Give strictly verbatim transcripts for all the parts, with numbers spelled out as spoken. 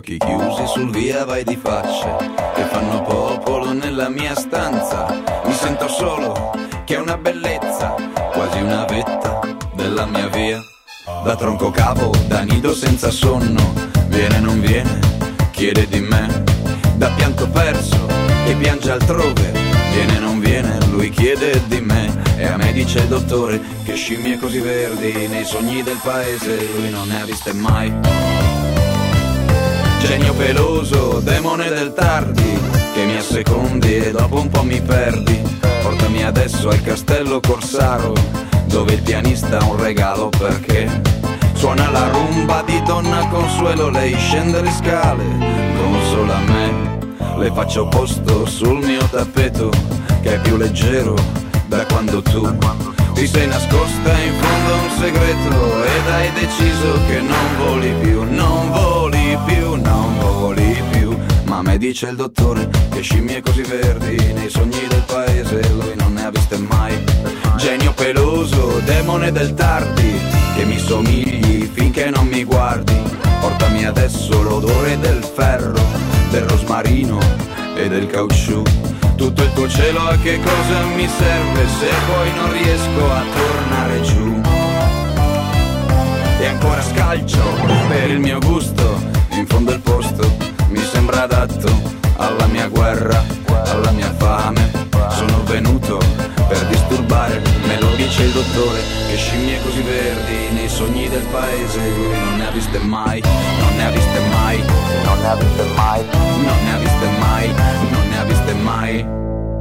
occhi chiusi sul via vai di facce che fanno popolo nella mia stanza. Mi sento solo, che è una bellezza, quasi una vetta della mia via. Da tronco cavo, da nido senza sonno, viene non viene, chiede di me. Da pianto perso, che piange altrove, viene non viene, lui chiede di me. E a me dice il dottore che scimmie così verdi nei sogni del paese lui non ne ha viste mai. Genio peloso, demone del tardi, che mi assecondi e dopo un po' mi perdi. Portami adesso al castello Corsaro, dove il pianista ha un regalo perché suona la rumba di Donna Consuelo. Lei scende le scale, consola me, le faccio posto sul mio tappeto che è più leggero da quando tu ti sei nascosta in fondo a un segreto ed hai deciso che non voli più, non voli più, non voli più. Ma me dice il dottore che scimmie così verdi nei sogni del paese lui non ne ha viste mai. Genio peloso, demone del tardi, che mi somigli finché non mi guardi. Portami adesso l'odore del ferro, del rosmarino e del caucciù. Tutto il tuo cielo a che cosa mi serve se poi non riesco a tornare giù. E ancora scalcio per il mio gusto, in fondo il posto mi sembra adatto alla mia guerra, alla mia fame. Sono venuto per disturbare, me lo dice il dottore che scimmie così verdi nei sogni del paese lui non ne ha viste mai, non ne ha viste mai, non ne ha viste mai, non ne ha viste mai, non ne ha viste mai.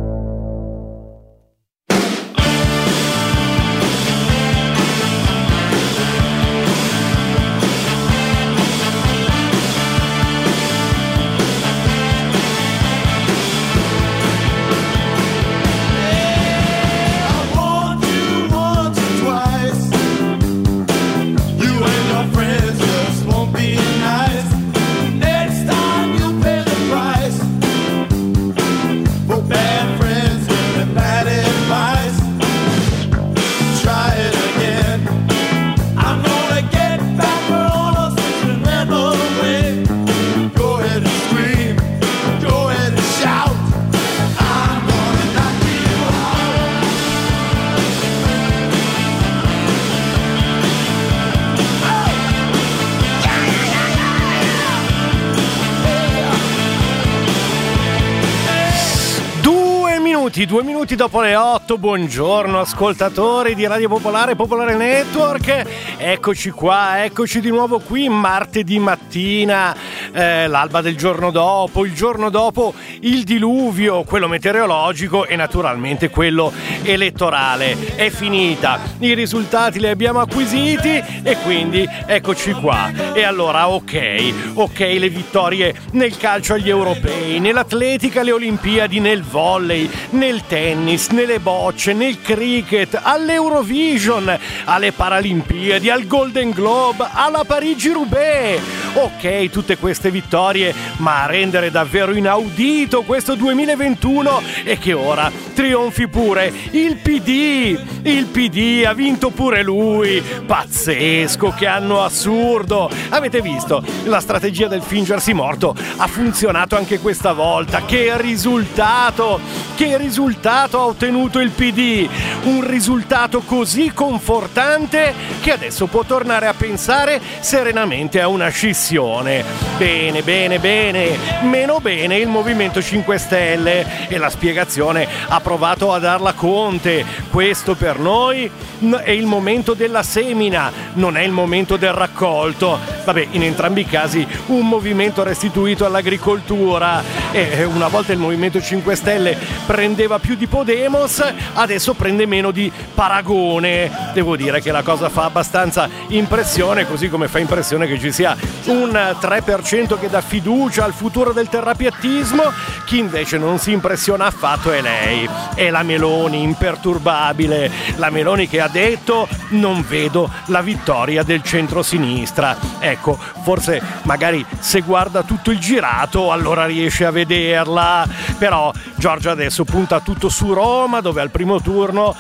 Due minuti dopo le otto, buongiorno ascoltatori di Radio Popolare, Popolare Network. Eccoci qua, eccoci di nuovo qui martedì mattina, eh, l'alba del giorno dopo, il giorno dopo il diluvio, quello meteorologico e naturalmente quello elettorale. È finita, i risultati li abbiamo acquisiti e quindi eccoci qua. E allora ok, ok le vittorie nel calcio agli europei, nell'atletica alle Olimpiadi, nel volley, nel tennis, nelle bocce, nel cricket, all'Eurovision, alle Paralimpiadi, al Golden Globe, alla Parigi-Roubaix. Ok, tutte queste vittorie, ma a rendere davvero inaudito questo duemilaventuno è che ora trionfi pure il P D. Il P D ha vinto pure lui. Pazzesco, che anno assurdo. Avete visto? La strategia del fingersi morto ha funzionato anche questa volta. Che risultato! Che risultato ha ottenuto il P D? Un risultato così confortante che adesso può tornare a pensare serenamente a una scissione. Bene, bene, bene. Meno bene il Movimento cinque Stelle e la spiegazione ha provato a darla Conte. Questo per noi è il momento della semina, non è il momento del raccolto. Vabbè, in entrambi i casi un movimento restituito all'agricoltura. E una volta il Movimento cinque Stelle prendeva più di Podemos, adesso prende meno di Paragone. Devo dire che la cosa fa abbastanza impressione, così come fa impressione che ci sia un tre per cento che dà fiducia al futuro del terrapiattismo. Chi invece non si impressiona affatto è lei, è la Meloni, imperturbabile. La Meloni che ha detto: non vedo la vittoria del centro-sinistra. Ecco, forse magari se guarda tutto il girato allora riesce a vederla. Però Giorgia adesso punta tutto su Roma, dove al primo turno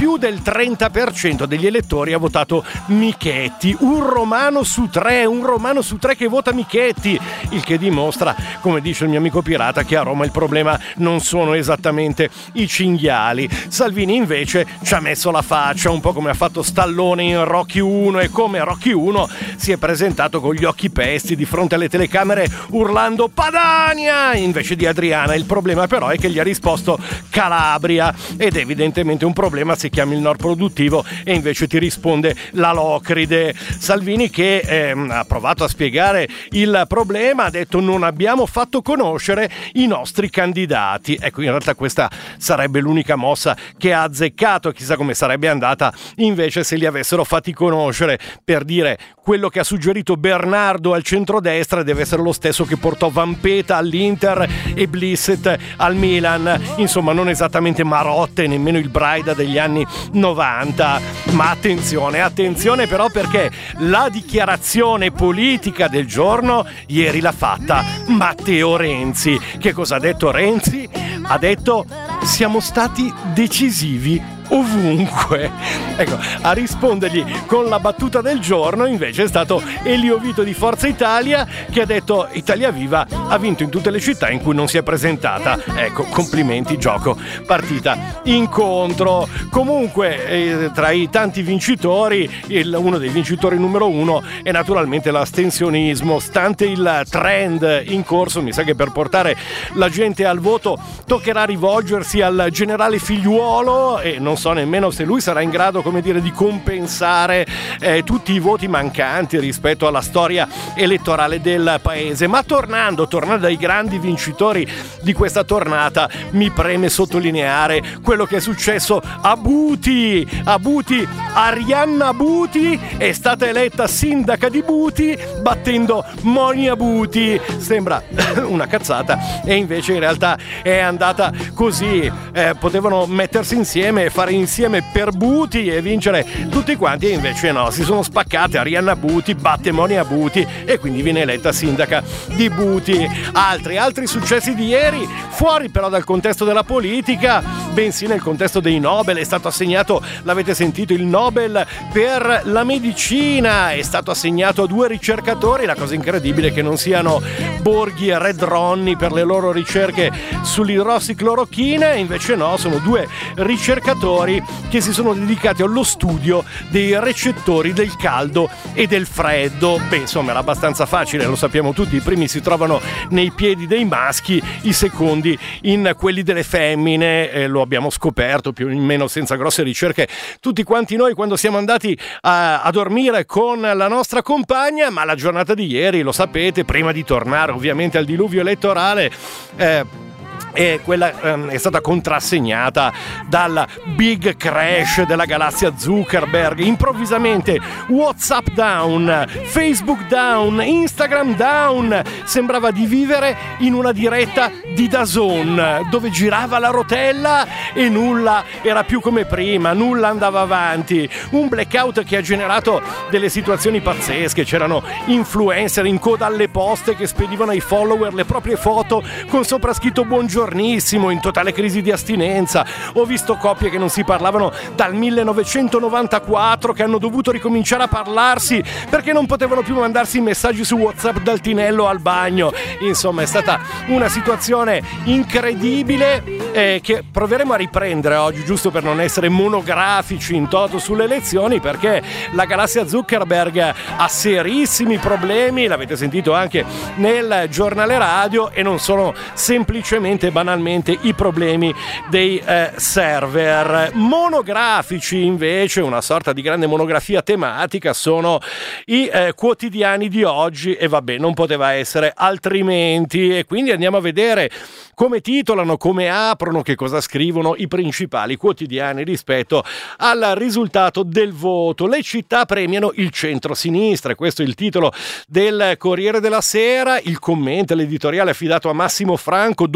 più del trenta per cento degli elettori ha votato Michetti, un romano su tre, un romano su tre che vota Michetti, il che dimostra, come dice il mio amico pirata, che a Roma il problema non sono esattamente i cinghiali. Salvini invece ci ha messo la faccia, un po' come ha fatto Stallone in Rocky uno, e come Rocky uno si è presentato con gli occhi pesti di fronte alle telecamere urlando Padania invece di Adriana. Il problema però è che gli ha risposto Calabria, ed evidentemente un problema se chiami il Nord produttivo e invece ti risponde la Locride. Salvini, che ehm, ha provato a spiegare il problema, ha detto non abbiamo fatto conoscere i nostri candidati. Ecco, in realtà questa sarebbe l'unica mossa che ha azzeccato. Chissà come sarebbe andata invece se li avessero fatti conoscere. Per dire, quello che ha suggerito Bernardo al centrodestra deve essere lo stesso che portò Vampeta all'Inter e Blissett al Milan. Insomma, non esattamente Marotte, nemmeno il Braida degli anni novanta. Ma attenzione, attenzione però, perché la dichiarazione politica del giorno ieri l'ha fatta Matteo Renzi. Che cosa ha detto Renzi? Ha detto siamo stati decisivi ovunque. Ecco, a rispondergli con la battuta del giorno invece è stato Elio Vito di Forza Italia, che ha detto Italia Viva ha vinto in tutte le città in cui non si è presentata. Ecco, complimenti, gioco, partita, incontro. Comunque eh, tra i tanti vincitori, il, uno dei vincitori numero uno è naturalmente l'astensionismo. Stante il trend in corso, mi sa che per portare la gente al voto toccherà rivolgersi al generale Figliuolo, e non so nemmeno se lui sarà in grado, come dire, di compensare eh, tutti i voti mancanti rispetto alla storia elettorale del paese. Ma tornando, tornando ai grandi vincitori di questa tornata, mi preme sottolineare quello che è successo a Buti. A Buti, Arianna Buti è stata eletta sindaca di Buti battendo Monia Buti. Sembra una cazzata e invece in realtà è andata così. Eh, potevano mettersi insieme e fare insieme per Buti e vincere tutti quanti, e invece no, si sono spaccate. Arianna Buti batte Monia Buti e quindi viene eletta sindaca di Buti. Altri, altri successi di ieri, fuori però dal contesto della politica, bensì nel contesto dei Nobel. È stato assegnato, l'avete sentito, il Nobel per la medicina, è stato assegnato a due ricercatori. La cosa incredibile è che non siano Borghi e Red Ronnie per le loro ricerche sull'idrossiclorochina, invece no, sono due ricercatori che si sono dedicati allo studio dei recettori del caldo e del freddo. Beh, insomma, era abbastanza facile, lo sappiamo tutti, i primi si trovano nei piedi dei maschi, i secondi in quelli delle femmine, eh, lo abbiamo scoperto più o meno senza grosse ricerche tutti quanti noi quando siamo andati a, a dormire con la nostra compagna. Ma la giornata di ieri, lo sapete, prima di tornare ovviamente al diluvio elettorale, eh, e quella ehm, è stata contrassegnata dal big crash della galassia Zuckerberg. Improvvisamente WhatsApp down, Facebook down, Instagram down. Sembrava di vivere in una diretta di D A Z N, dove girava la rotella e nulla era più come prima, nulla andava avanti. Un blackout che ha generato delle situazioni pazzesche. C'erano influencer in coda alle poste che spedivano ai follower le proprie foto con sopra scritto buongiornissimo, in totale crisi di astinenza. Ho visto coppie che non si parlavano dal millenovecentonovantaquattro che hanno dovuto ricominciare a parlarsi perché non potevano più mandarsi messaggi su WhatsApp dal tinello al bagno. Insomma, è stata una situazione incredibile eh, che proveremo a riprendere oggi, giusto per non essere monografici in toto sulle elezioni, perché la galassia Zuckerberg ha serissimi problemi, l'avete sentito anche nel giornale radio, e non sono semplicemente banalmente i problemi dei eh, server. Monografici invece, una sorta di grande monografia tematica, sono i eh, quotidiani di oggi, e vabbè, non poteva essere altrimenti, e quindi andiamo a vedere come titolano, come aprono, che cosa scrivono i principali quotidiani rispetto al risultato del voto. Le città premiano il centro-sinistra, questo è il titolo del Corriere della Sera. Il commento, l'editoriale affidato a Massimo Franco, doppio segnale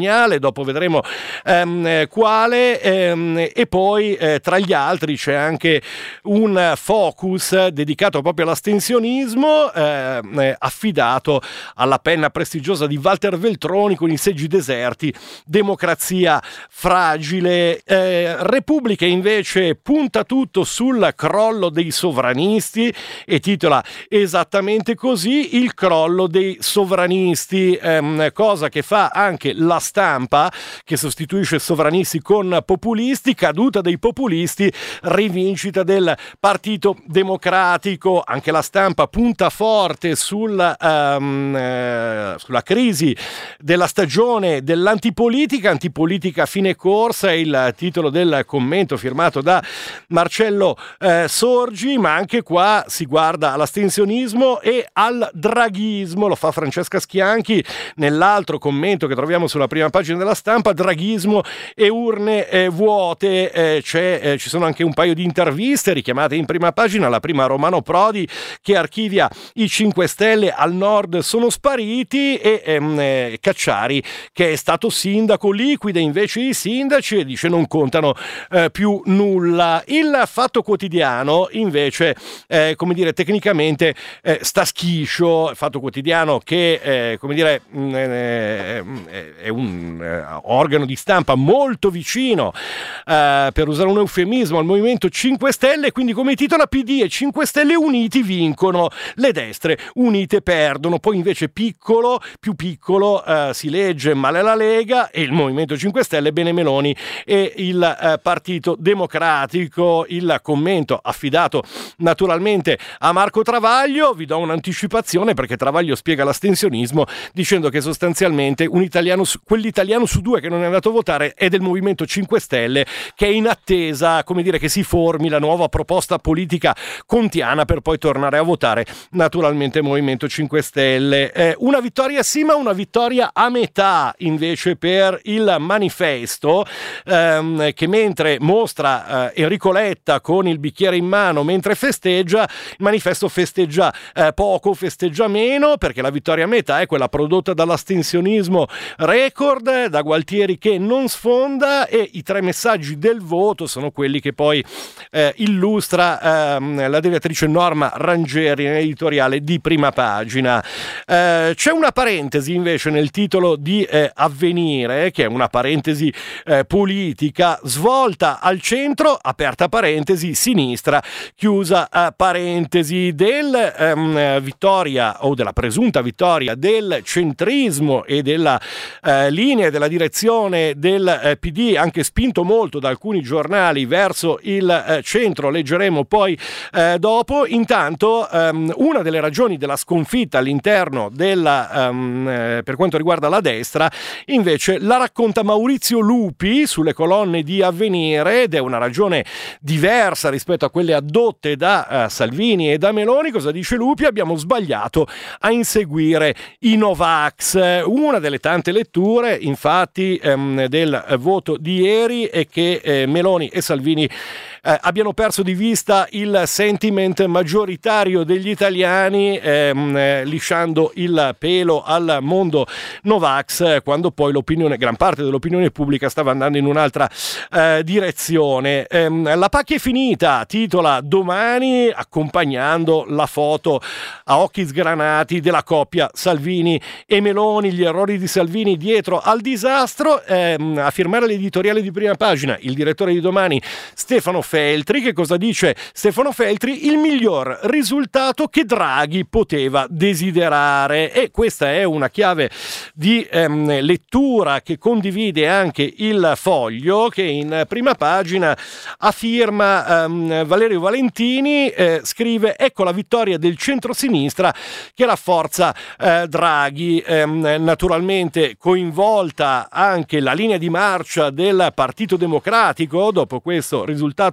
segnale, dopo vedremo ehm, quale, ehm, e poi eh, tra gli altri c'è anche un focus dedicato proprio all'astensionismo, eh, affidato alla penna prestigiosa di Walter Veltroni con i seggi deserti, democrazia fragile. eh, Repubblica invece punta tutto sul crollo dei sovranisti e titola esattamente così: il crollo dei sovranisti, ehm, cosa che fa anche La Stampa, che sostituisce sovranisti con populisti, caduta dei populisti, rivincita del Partito Democratico. Anche La Stampa punta forte sul, um, eh, sulla crisi della stagione dell'antipolitica, antipolitica fine corsa, è il titolo del commento firmato da Marcello eh, Sorgi, ma anche qua si guarda all'astensionismo e al draghismo, lo fa Francesca Schianchi nell'altro commento che troviamo sulla prima pagina della Stampa: draghismo e urne eh, vuote. Eh, c'è, eh, ci sono anche un paio di interviste richiamate in prima pagina, la prima a Romano Prodi che archivia i cinque Stelle al nord sono spariti, e ehm, eh, Cacciari che è stato sindaco liquida invece i sindaci e dice non contano eh, più nulla. Il Fatto Quotidiano invece eh, come dire tecnicamente eh, sta schiscio. Il Fatto Quotidiano che eh, come dire mh, eh, è un eh, organo di stampa molto vicino, eh, per usare un eufemismo, al Movimento cinque Stelle, quindi come titola P D e cinque Stelle uniti vincono, le destre unite perdono. Poi invece piccolo, più piccolo, eh, si legge male la Lega e il Movimento cinque Stelle, bene Meloni e il eh, Partito Democratico. Il commento affidato naturalmente a Marco Travaglio. Vi do un'anticipazione perché Travaglio spiega l'astensionismo dicendo che sostanzialmente un italiano su, quell'italiano su due che non è andato a votare è del Movimento cinque Stelle, che è in attesa, come dire, che si formi la nuova proposta politica contiana per poi tornare a votare naturalmente Movimento cinque Stelle. Eh, una vittoria sì, ma una vittoria a metà invece per il Manifesto, ehm, che mentre mostra eh, Enrico Letta con il bicchiere in mano mentre festeggia, il Manifesto festeggia eh, poco, festeggia meno, perché la vittoria a metà è quella prodotta dall'astensionismo record, da Gualtieri che non sfonda, e i tre messaggi del voto sono quelli che poi eh, illustra ehm, la direttrice Norma Rangeri nell'editoriale di prima pagina. Eh, c'è una parentesi invece nel titolo di eh, Avvenire, che è una parentesi eh, politica, svolta al centro, aperta parentesi, sinistra, chiusa eh, parentesi, del ehm, vittoria o della presunta vittoria del centrismo e della eh, linea e della direzione del eh, P D, anche spinto molto da alcuni giornali verso il eh, centro, leggeremo poi eh, dopo. Intanto ehm, una delle ragioni della sconfitta all'interno della ehm, eh, per quanto riguarda la destra invece la racconta Maurizio Lupi sulle colonne di Avvenire, ed è una ragione diversa rispetto a quelle addotte da eh, Salvini e da Meloni. Cosa dice Lupi? Abbiamo sbagliato a inseguire i Novax. Una delle tante letture infatti ehm, del eh, voto di ieri è che eh, Meloni e Salvini eh, abbiano perso di vista il sentiment maggioritario degli italiani, ehm, eh, lisciando il pelo al mondo Novax, eh, quando poi l'opinione, gran parte dell'opinione pubblica stava andando in un'altra eh, direzione. Ehm, la pacchia è finita, titola Domani, accompagnando la foto a occhi sgranati della coppia Salvini e Meloni, gli errori di Salvini dietro al disastro. Ehm, a firmare l'editoriale di prima pagina il direttore di Domani, Stefano Feltri. Che cosa dice Stefano Feltri? Il miglior risultato che Draghi poteva desiderare, e questa è una chiave di ehm, lettura che condivide anche il Foglio, che in prima pagina a firma ehm, Valerio Valentini eh, scrive: ecco la vittoria del centrosinistra che rafforza eh, Draghi. Ehm, naturalmente coinvolta anche la linea di marcia del Partito Democratico dopo questo risultato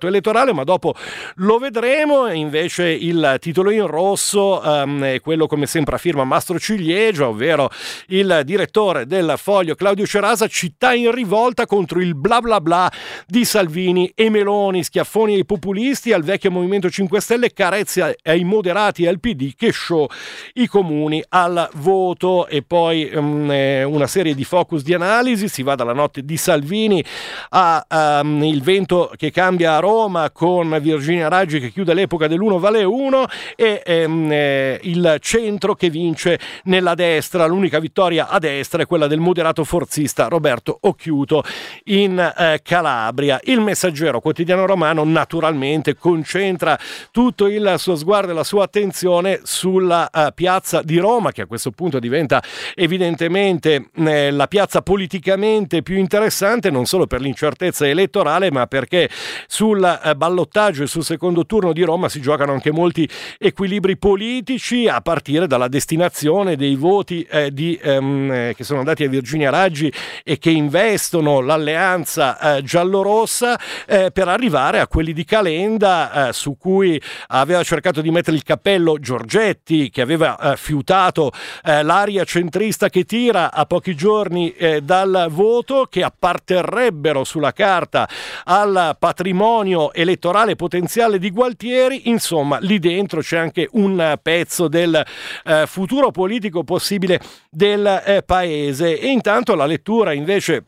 elettorale, ma dopo lo vedremo. Invece il titolo in rosso um, è quello, come sempre, a firma Mastro Ciliegia, ovvero il direttore del Foglio Claudio Cerasa: città in rivolta contro il bla bla bla di Salvini e Meloni, schiaffoni ai populisti, al vecchio Movimento cinque Stelle, carezze ai moderati e al P D che show i comuni al voto. E poi um, una serie di focus di analisi, si va dalla notte di Salvini a um, il vento che cambia a Roma con Virginia Raggi che chiude l'epoca dell'uno vale uno e um, eh, il centro che vince nella destra. L'unica vittoria a destra è quella del moderato forzista Roberto Occhiuto in eh, Calabria. Il Messaggero, quotidiano romano, naturalmente concentra tutto il suo sguardo e la sua attenzione sulla uh, piazza di Roma, che a questo punto diventa evidentemente eh, la piazza politicamente più interessante, non solo per l'incertezza elettorale, ma perché sul eh, ballottaggio e sul secondo turno di Roma si giocano anche molti equilibri politici, a partire dalla destinazione dei voti eh, di, ehm, eh, che sono andati a Virginia Raggi e che investono l'alleanza eh, giallorossa, eh, per arrivare a quelli di Calenda, eh, su cui aveva cercato di mettere il cappello Giorgetti, che aveva eh, fiutato eh, l'aria centrista che tira a pochi giorni eh, dal voto, che apparterrebbero sulla carta al patrimonio elettorale potenziale di Gualtieri. Insomma, lì dentro c'è anche un pezzo del eh, futuro politico possibile del eh, paese. E intanto la lettura invece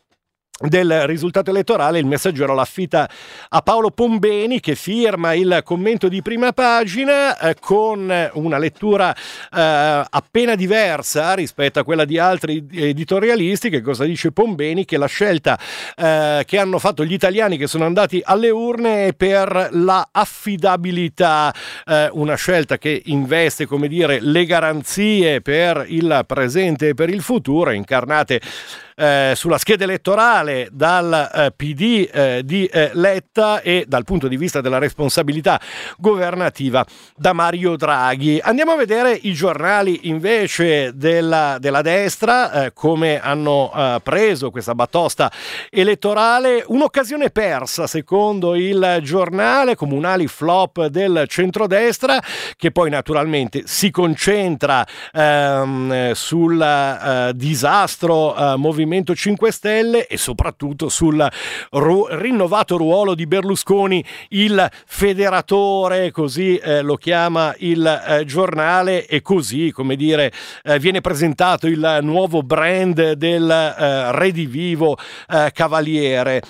del risultato elettorale, il Messaggero l'affida a Paolo Pombeni, che firma il commento di prima pagina eh, con una lettura eh, appena diversa rispetto a quella di altri editorialisti. Che cosa dice Pombeni? Che la scelta eh, che hanno fatto gli italiani che sono andati alle urne è per la affidabilità, eh, una scelta che investe, come dire, le garanzie per il presente e per il futuro, incarnate Eh, sulla scheda elettorale dal eh, P D eh, di eh, Letta e dal punto di vista della responsabilità governativa da Mario Draghi. Andiamo a vedere i giornali invece della, della destra, eh, come hanno eh, preso questa batosta elettorale. Un'occasione persa, secondo il Giornale, comunali flop del centrodestra, che poi naturalmente si concentra ehm, sul eh, disastro eh, movimento cinque Stelle e soprattutto sul ru- rinnovato ruolo di Berlusconi, il federatore, così eh, lo chiama il eh, Giornale, e così, come dire, eh, viene presentato il nuovo brand del eh, redivivo eh, Cavaliere.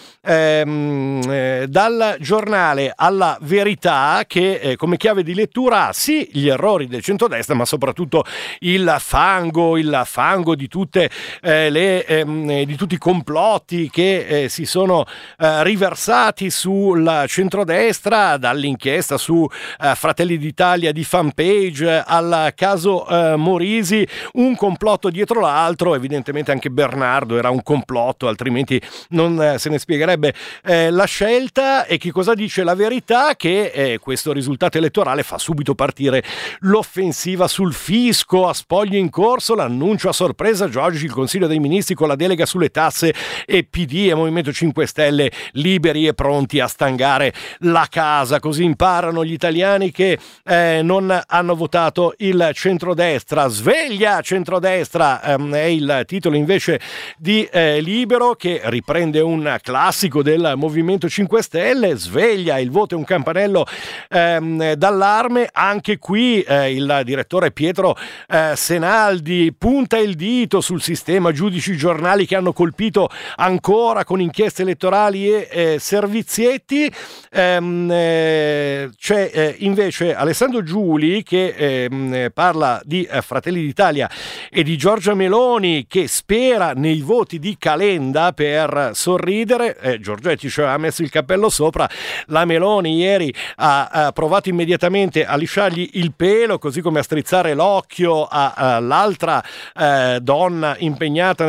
Ehm, eh, dal Giornale alla Verità, che eh, come chiave di lettura ha sì gli errori del centrodestra, ma soprattutto il fango, il fango di tutte eh, le eh, di tutti i complotti che eh, si sono eh, riversati sul centrodestra, dall'inchiesta su eh, Fratelli d'Italia di Fanpage al caso eh, Morisi, un complotto dietro l'altro. Evidentemente anche Bernardo era un complotto, altrimenti non eh, se ne spiegherebbe eh, la scelta. E che cosa dice la Verità? Che eh, questo risultato elettorale fa subito partire l'offensiva sul fisco, a spoglio in corso l'annuncio a sorpresa Giorgi, il Consiglio dei Ministri con la delega sulle tasse e P D e Movimento cinque Stelle liberi e pronti a stangare la casa. Così imparano gli italiani che eh, non hanno votato il centrodestra. Sveglia centrodestra ehm, è il titolo invece di eh, Libero, che riprende un classico del Movimento cinque Stelle. Sveglia, il voto è un campanello ehm, d'allarme. Anche qui eh, il direttore Pietro eh, Senaldi punta il dito sul sistema giudici giornali che hanno colpito ancora con inchieste elettorali e eh, servizietti. Ehm, eh, c'è eh, invece Alessandro Giuli che ehm, parla di eh, Fratelli d'Italia e di Giorgia Meloni, che spera nei voti di Calenda per sorridere. eh, Giorgetti cioè, ha messo il cappello sopra. La Meloni ieri ha, ha provato immediatamente a lisciargli il pelo, così come a strizzare l'occhio all'altra eh, donna impegnata nella competizione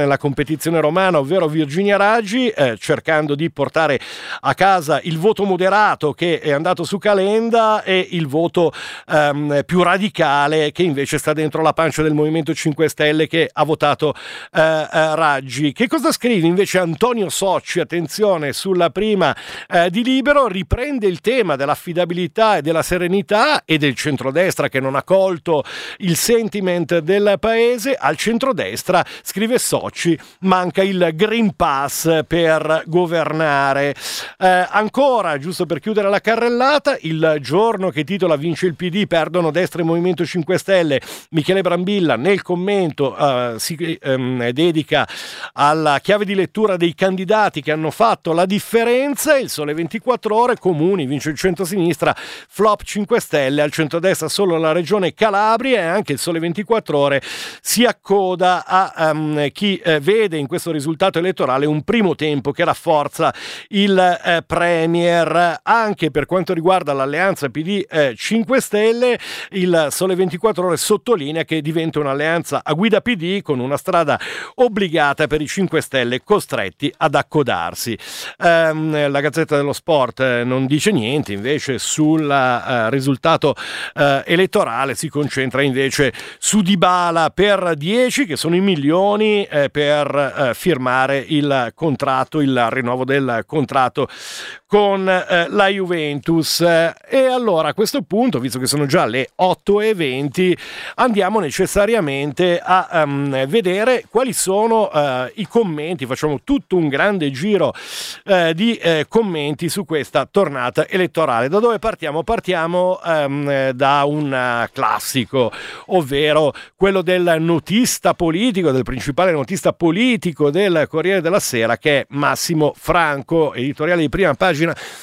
competizione romana, ovvero Virginia Raggi, eh, cercando di portare a casa il voto moderato che è andato su Calenda e il voto ehm, più radicale che invece sta dentro la pancia del Movimento cinque Stelle, che ha votato eh, eh, Raggi. Che cosa scrive invece Antonio Socci? Attenzione, sulla prima eh, di Libero, riprende il tema dell'affidabilità e della serenità e del centrodestra che non ha colto il sentiment del paese. Al centrodestra, scrive Socci, manca il Green Pass per governare. Eh, ancora, giusto per chiudere la carrellata, Il Giorno, che titola "Vince il P D, perdono destra e Movimento cinque Stelle". Michele Brambilla nel commento eh, si ehm, dedica alla chiave di lettura dei candidati che hanno fatto la differenza. Il Sole ventiquattro Ore, Comuni, vince il centrosinistra, flop cinque Stelle, al centrodestra solo la regione Calabria. E anche il Sole ventiquattro Ore si accoda a um, chi eh, vede in questo risultato elettorale un primo tempo che rafforza il eh, Premier. Anche per quanto riguarda l'alleanza P D eh, cinque Stelle, il Sole ventiquattro Ore sottolinea che diventa un'alleanza a guida P D con una strada obbligata per i cinque Stelle costretti ad accodarsi. Ehm, la Gazzetta dello Sport eh, non dice niente invece sul eh, risultato eh, elettorale, si concentra invece su Dybala per dieci, che sono i milioni eh, per eh, firmare il contratto, il rinnovo del contratto con eh, la Juventus. E allora a questo punto, visto che sono già le otto e venti, andiamo necessariamente a um, vedere quali sono uh, i commenti. Facciamo tutto un grande giro uh, di uh, commenti su questa tornata elettorale. Da dove partiamo? Partiamo um, da un uh, classico, ovvero quello del notista politico, del principale notista politico del Corriere della Sera, che è Massimo Franco, editoriale di prima pagina,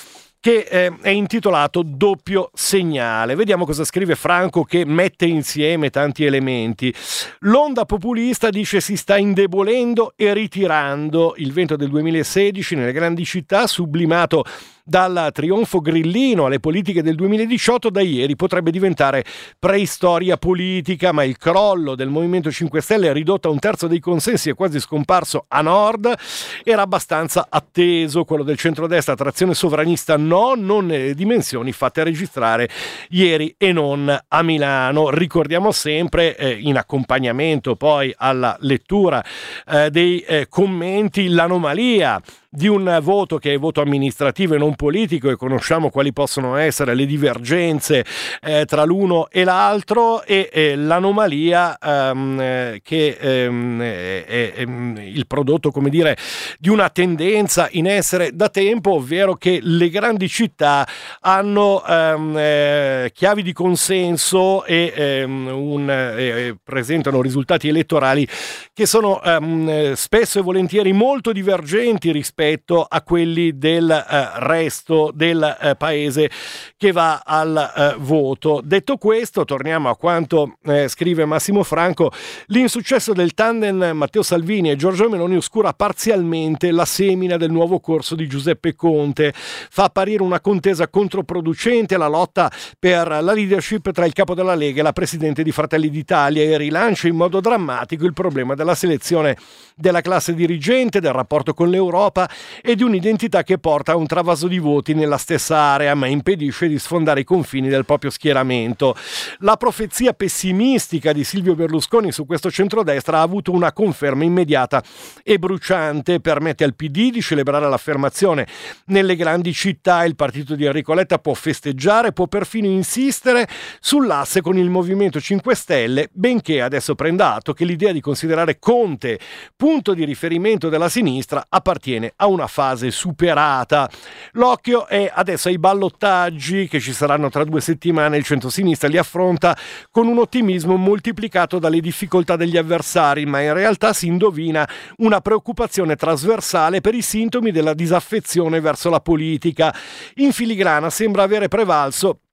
che eh, è intitolato Doppio segnale. Vediamo cosa scrive Franco, che mette insieme tanti elementi. L'onda populista, dice, si sta indebolendo e ritirando. Il vento del duemilasedici nelle grandi città, sublimato dal trionfo grillino alle politiche del duemiladiciotto, da ieri potrebbe diventare preistoria politica, ma il crollo del Movimento cinque Stelle, ridotto a un terzo dei consensi e quasi scomparso a nord, era abbastanza atteso. Quello del centrodestra, trazione sovranista no, non nelle dimensioni fatte registrare ieri e non a Milano. Ricordiamo sempre, eh, in accompagnamento poi alla lettura eh, dei eh, commenti, l'anomalia di un voto che è voto amministrativo e non politico, e conosciamo quali possono essere le divergenze eh, tra l'uno e l'altro, e eh, l'anomalia ehm, che ehm, è, è, è il prodotto, come dire, di una tendenza in essere da tempo, ovvero che le grandi città hanno ehm, eh, chiavi di consenso e ehm, un, eh, presentano risultati elettorali che sono ehm, spesso e volentieri molto divergenti rispetto rispetto a quelli del eh, resto del eh, paese che va al eh, voto. Detto questo, torniamo a quanto eh, scrive Massimo Franco. L'insuccesso del tandem Matteo Salvini e Giorgia Meloni oscura parzialmente la semina del nuovo corso di Giuseppe Conte, fa apparire una contesa controproducente alla lotta per la leadership tra il capo della Lega e la presidente di Fratelli d'Italia, e rilancia in modo drammatico il problema della selezione della classe dirigente, del rapporto con l'Europa e di un'identità che porta a un travaso di voti nella stessa area, ma impedisce di sfondare i confini del proprio schieramento. La profezia pessimistica di Silvio Berlusconi su questo centrodestra ha avuto una conferma immediata e bruciante. Permette al P D di celebrare l'affermazione nelle grandi città. Il partito di Enrico Letta può festeggiare, può perfino insistere sull'asse con il Movimento cinque Stelle, benché adesso prenda atto che l'idea di considerare Conte punto di riferimento della sinistra appartiene a una fase superata. L'occhio è adesso ai ballottaggi che ci saranno tra due settimane. Il centrosinistra li affronta con un ottimismo moltiplicato dalle difficoltà degli avversari, ma in realtà si indovina una preoccupazione trasversale per i sintomi della disaffezione verso la politica. In filigrana sembra avere prevalso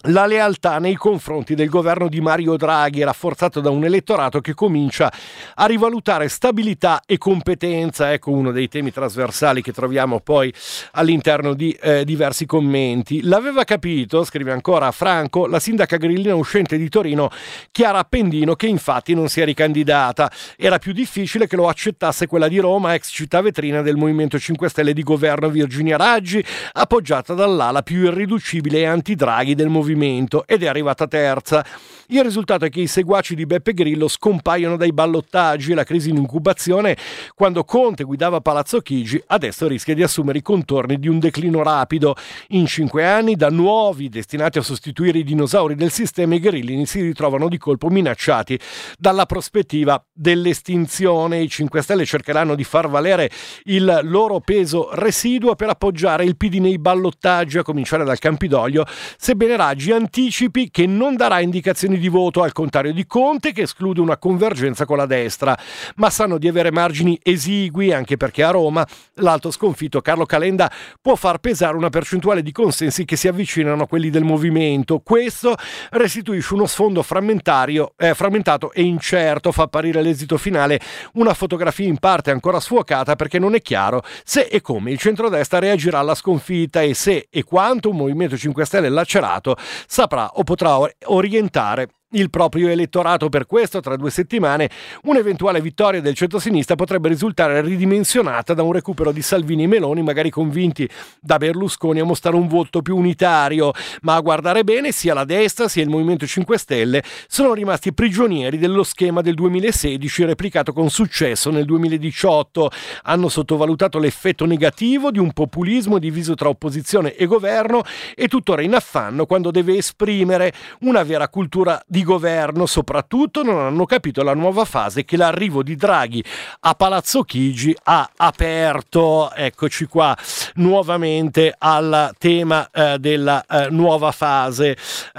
la lealtà nei confronti del governo di Mario Draghi, rafforzato da un elettorato che comincia a rivalutare stabilità e competenza. Ecco uno dei temi trasversali che troviamo poi all'interno di eh, diversi commenti. L'aveva capito, scrive ancora Franco, la sindaca grillina uscente di Torino, Chiara Appendino, che infatti non si è ricandidata. Era più difficile che lo accettasse quella di Roma, ex città vetrina del Movimento cinque Stelle di governo Virginia Raggi, appoggiata dall'ala più irriducibile e anti-Draghi del movimento, ed è arrivata terza. Il risultato è che i seguaci di Beppe Grillo scompaiono dai ballottaggi e la crisi in incubazione quando Conte guidava Palazzo Chigi adesso rischia di assumere i contorni di un declino rapido. In cinque anni, da nuovi destinati a sostituire i dinosauri del sistema, i grillini si ritrovano di colpo minacciati dalla prospettiva dell'estinzione. I cinque Stelle cercheranno di far valere il loro peso residuo per appoggiare il P D nei ballottaggi, a cominciare dal Campidoglio, sebbene Raggi anticipi che non darà indicazioni di voto, al contrario di Conte che esclude una convergenza con la destra, ma sanno di avere margini esigui, anche perché a Roma l'alto sconfitto Carlo Calenda può far pesare una percentuale di consensi che si avvicinano a quelli del movimento. Questo restituisce uno sfondo frammentario, eh, frammentato e incerto, fa apparire l'esito finale una fotografia in parte ancora sfuocata, perché non è chiaro se e come il centrodestra reagirà alla sconfitta e se e quanto un Movimento cinque Stelle lacerato saprà o potrà orientare il proprio elettorato. Per questo, tra due settimane, un'eventuale vittoria del centrosinistra potrebbe risultare ridimensionata da un recupero di Salvini e Meloni, magari convinti da Berlusconi a mostrare un voto più unitario. Ma a guardare bene, sia la destra sia il Movimento cinque Stelle sono rimasti prigionieri dello schema del duemilasedici, replicato con successo nel duemiladiciotto. Hanno sottovalutato l'effetto negativo di un populismo diviso tra opposizione e governo e tuttora in affanno quando deve esprimere una vera cultura di governo. Soprattutto non hanno capito la nuova fase che l'arrivo di Draghi a Palazzo Chigi ha aperto. Eccoci qua nuovamente al tema eh, della eh, nuova fase.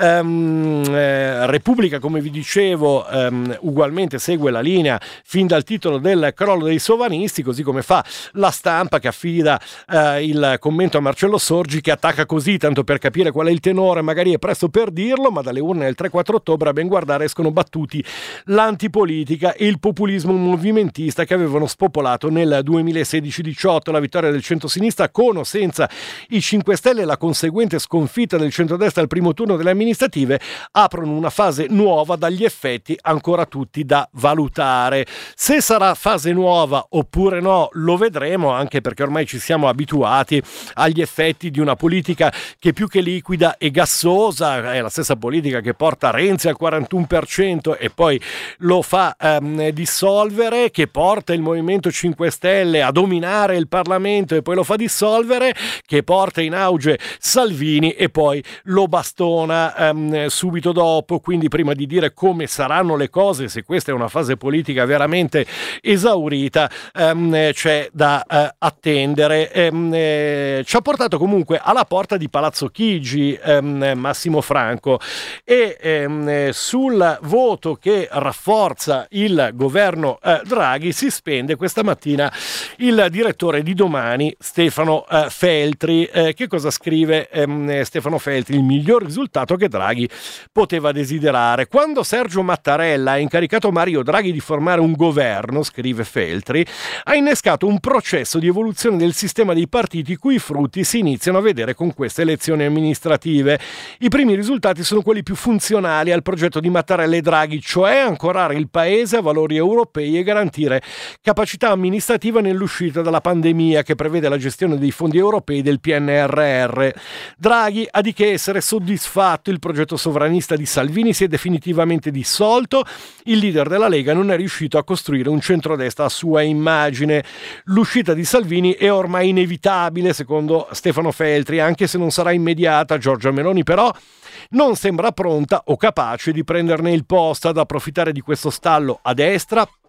Um, eh, Repubblica, come vi dicevo, um, ugualmente segue la linea fin dal titolo del crollo dei sovranisti, così come fa La Stampa, che affida eh, il commento a Marcello Sorgi, che attacca così, tanto per capire qual è il tenore, magari è presto per dirlo, ma dalle urne del tre quattro ottobre a ben guardare escono battuti l'antipolitica e il populismo movimentista che avevano spopolato nel duemilasedici diciotto. La vittoria del centrosinistra con o senza i cinque Stelle e la conseguente sconfitta del centrodestra al primo turno delle amministrative aprono una fase nuova dagli effetti ancora tutti da valutare. Se sarà fase nuova oppure no lo vedremo, anche perché ormai ci siamo abituati agli effetti di una politica che più che liquida e gassosa, è la stessa politica che porta Renzi al quarantuno per cento e poi lo fa ehm, dissolvere, che porta il Movimento cinque Stelle a dominare il Parlamento e poi lo fa dissolvere, che porta in auge Salvini e poi lo bastona ehm, subito dopo. Quindi prima di dire come saranno le cose, se questa è una fase politica veramente esaurita, ehm, c'è da eh, attendere. Ehm, eh, ci ha portato comunque alla porta di Palazzo Chigi ehm, Massimo Franco e ehm, sul voto che rafforza il governo eh, Draghi si spende questa mattina il direttore di Domani Stefano eh, Feltri. Eh, che cosa scrive ehm, Stefano Feltri? Il miglior risultato che Draghi poteva desiderare. Quando Sergio Mattarella ha incaricato Mario Draghi di formare un governo, scrive Feltri, ha innescato un processo di evoluzione del sistema dei partiti cui i frutti si iniziano a vedere con queste elezioni amministrative. I primi risultati sono quelli più funzionali al progetto di Mattarella e Draghi, cioè ancorare il paese a valori europei e garantire capacità amministrativa nell'uscita dalla pandemia, che prevede la gestione dei fondi europei del P N R R. Draghi ha di che essere soddisfatto, il progetto sovranista di Salvini si è definitivamente dissolto, il leader della Lega non è riuscito a costruire un centrodestra a sua immagine. L'uscita di Salvini è ormai inevitabile, secondo Stefano Feltri, anche se non sarà immediata. Giorgia Meloni però non sembra pronta o capace di prenderne il posto. Ad approfittare di questo stallo a destra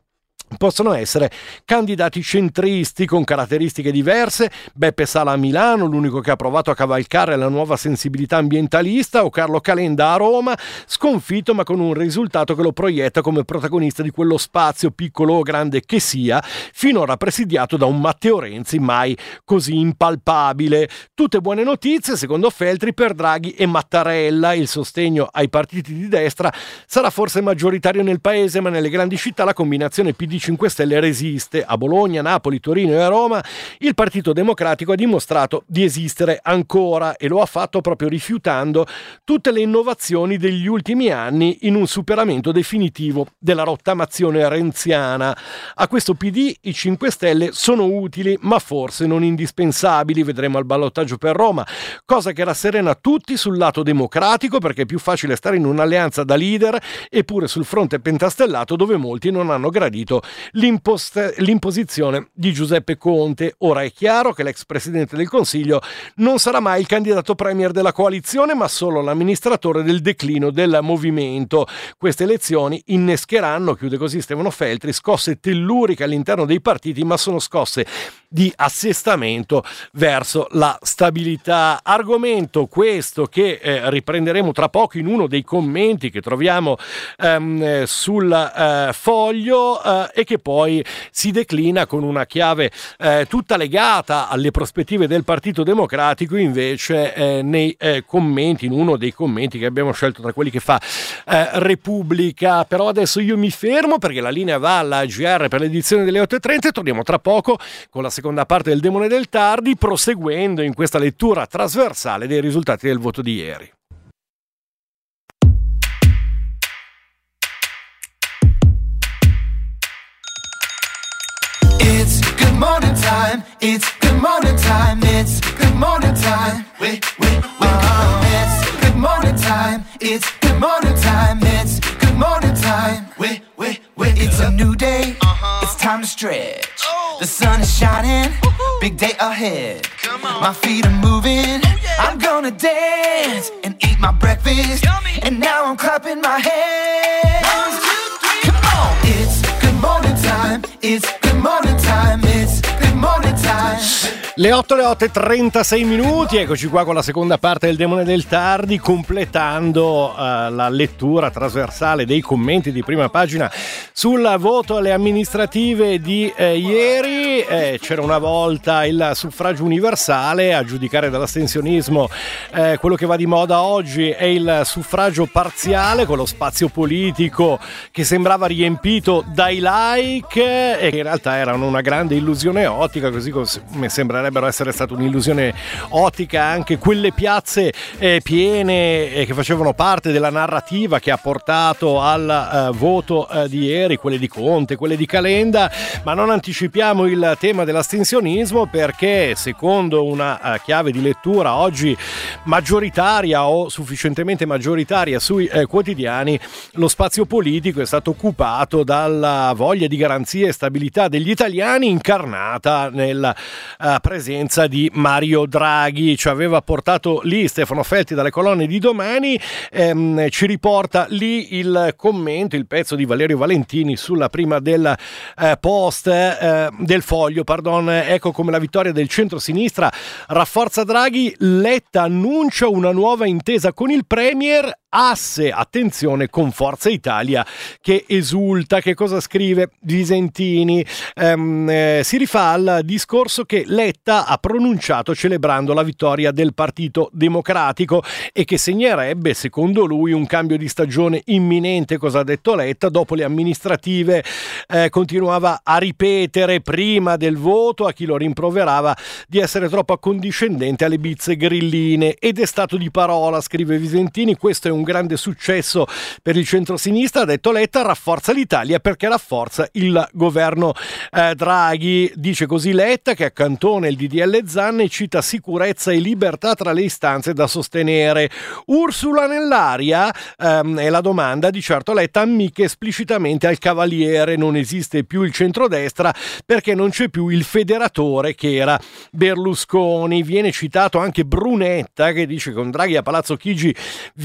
possono essere candidati centristi con caratteristiche diverse, Beppe Sala a Milano, l'unico che ha provato a cavalcare la nuova sensibilità ambientalista, o Carlo Calenda a Roma, sconfitto ma con un risultato che lo proietta come protagonista di quello spazio, piccolo o grande che sia, finora presidiato da un Matteo Renzi mai così impalpabile. Tutte buone notizie, secondo Feltri, per Draghi e Mattarella. Il sostegno ai partiti di destra sarà forse maggioritario nel paese, ma nelle grandi città la combinazione P D cinque Stelle resiste. A Bologna, Napoli, Torino e a Roma il Partito Democratico ha dimostrato di esistere ancora, e lo ha fatto proprio rifiutando tutte le innovazioni degli ultimi anni in un superamento definitivo della rottamazione renziana. A questo P D i cinque Stelle sono utili ma forse non indispensabili, vedremo al ballottaggio per Roma, cosa che rasserena tutti sul lato democratico, perché è più facile stare in un'alleanza da leader, eppure sul fronte pentastellato dove molti non hanno gradito L'impost- l'imposizione di Giuseppe Conte. Ora è chiaro che l'ex presidente del Consiglio non sarà mai il candidato premier della coalizione, ma solo l'amministratore del declino del movimento. Queste elezioni innescheranno, chiude così Stefano Feltri, scosse telluriche all'interno dei partiti, ma sono scosse di assestamento verso la stabilità. Argomento questo che eh, riprenderemo tra poco in uno dei commenti che troviamo ehm, sul eh, foglio eh, e che poi si declina con una chiave eh, tutta legata alle prospettive del Partito Democratico invece eh, nei eh, commenti, in uno dei commenti che abbiamo scelto tra quelli che fa eh, Repubblica. Però adesso io mi fermo perché la linea va alla G R per l'edizione delle otto e trenta e torniamo tra poco con la seconda parte del Demone del Tardi, proseguendo in questa lettura trasversale dei risultati del voto di ieri. It's good morning time, it's good morning time, it's good morning time. Wait, wait, wake up. It's good morning time, it's good morning time, it's good morning time. Wait, wait, wait. It's a new day, it's time to stretch. The sun is shining, big day ahead. My feet are moving, I'm gonna dance and eat my breakfast. And now I'm clapping my hands. Come on, it's good morning time, it's good morning time, it's good morning time. Le otto, le otto e trentasei minuti, eccoci qua con la seconda parte del Demone del Tardi, completando uh, la lettura trasversale dei commenti di prima pagina sul voto alle amministrative di eh, ieri. Eh, c'era una volta il suffragio universale, a giudicare dall'astensionismo eh, quello che va di moda oggi è il suffragio parziale, con lo spazio politico che sembrava riempito dai like e che in realtà erano una grande illusione ottica, così come sembrerebbe essere stata un'illusione ottica anche quelle piazze eh, piene eh, che facevano parte della narrativa che ha portato al eh, voto eh, di ieri, quelle di Conte, quelle di Calenda. Ma non anticipiamo il tema dell'astensionismo, perché secondo una uh, chiave di lettura oggi maggioritaria o sufficientemente maggioritaria sui eh, quotidiani, lo spazio politico è stato occupato dalla voglia di garanzia e stabilità degli italiani, incarnata nella uh, presenza di Mario Draghi. Ci aveva portato lì Stefano Feltri dalle colonne di Domani, ehm, ci riporta lì il commento, il pezzo di Valerio Valentini sulla prima del eh, post eh, del Foglio, pardon. Ecco come la vittoria del centro-sinistra rafforza Draghi, Letta annuncia una nuova intesa con il Premier, asse, attenzione, con Forza Italia che esulta. Che cosa scrive Visentini? Ehm, eh, si rifà al discorso che Letta ha pronunciato celebrando la vittoria del Partito Democratico e che segnerebbe, secondo lui, un cambio di stagione imminente. Cosa ha detto Letta? Dopo le amministrative eh, continuava a ripetere prima del voto a chi lo rimproverava di essere troppo accondiscendente alle bizze grilline, ed è stato di parola, scrive Visentini. Questo è un grande successo per il centro-sinistra, ha detto Letta, rafforza l'Italia perché rafforza il governo eh, Draghi. Dice così Letta, che accantona il D D L Zan e cita sicurezza e libertà tra le istanze da sostenere. Ursula nell'aria ehm, è la domanda. Di certo Letta ammicca esplicitamente al Cavaliere, non esiste più il centrodestra perché non c'è più il federatore che era Berlusconi. Viene citato anche Brunetta, che dice che con Draghi a Palazzo Chigi vincono